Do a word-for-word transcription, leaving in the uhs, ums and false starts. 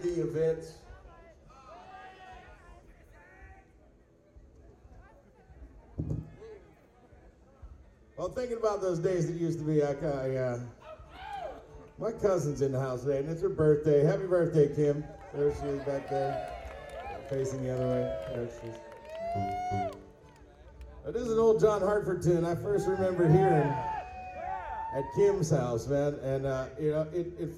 the events. Well, thinking about those days that used to be, I, I uh, my cousin's in the house today, and it's her birthday. Happy birthday, Kim. There she is back there, facing the other way. There she is. It is an old John Hartford tune I first remember hearing at Kim's house, man, and uh, you know, it, it